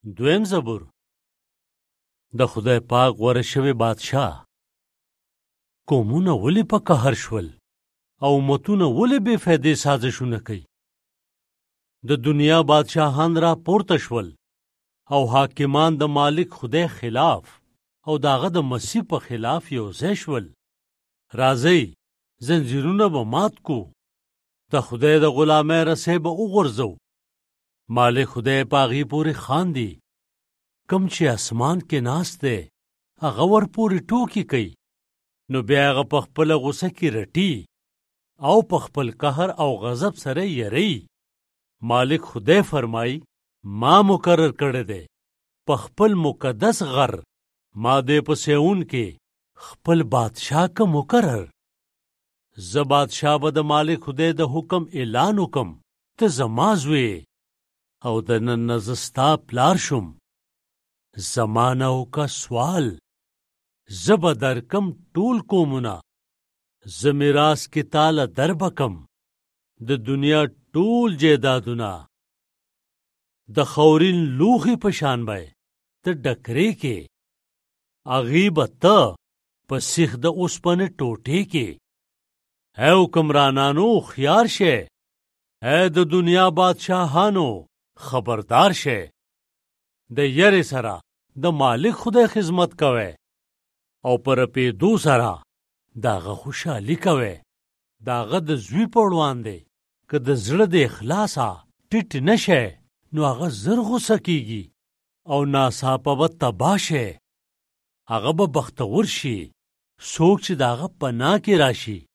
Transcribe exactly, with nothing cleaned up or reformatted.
دویم زبور. د خدای پاک غوره شوی بادشاه. قومونه ولې په قهر شول او امتونه ولې بې فایدې سازشونه کوي؟ د دنیا بادشاهان را پورته شول او حاکمان د مالک خدای خلاف او داغه د مسیح په خلاف یو ځای شول. راځئ زنجیرونه به مات کو، د خدای د غلامۍ رسۍ به وغورځو. مالک خدای په هغې پورې خاندي. کم چې اسمان کې ناست دی هغه ورپورې ټوکې کوي، نو بیا هغه په خپله غوسه کې رټي او په خپل قهر او غضب سره یری. مالک خدای فرمایي ما مقرر کړی دی په خپل مقدس غر ما دې په سیون کې خپل بادشاه که مقرر. زه بادشاه به د مالک خدای د حکم اعلان وکم، ته زما زوی او د نن نه زه ستا پلار شم. زما نه وکړه سوال، زه به درکم ټول قومونه. زه میراث کې تاله در بکم د دنیا ټول جیدادونه. د خاورین لوښي په شان به ته ډکرې کې، هغې به ته په سیخ د اوسپنې ټوټې کې. اے حکمرانانو خیار شئ، اے د دنیا بادشاهانو خبردار شئ. د یرې سره د مالک خدای خدمت کوئ او پر رپېدو سره داغه خوشحالي کوئ. داغه د زوی په وړاندې که د زړه د اخلاصه ټیټ نه شئ نو هغه زر غوسه کیږي او ناڅاپه به تباه شئ. هغه به بختور شي څوک چې د هغه پناه کې راشي.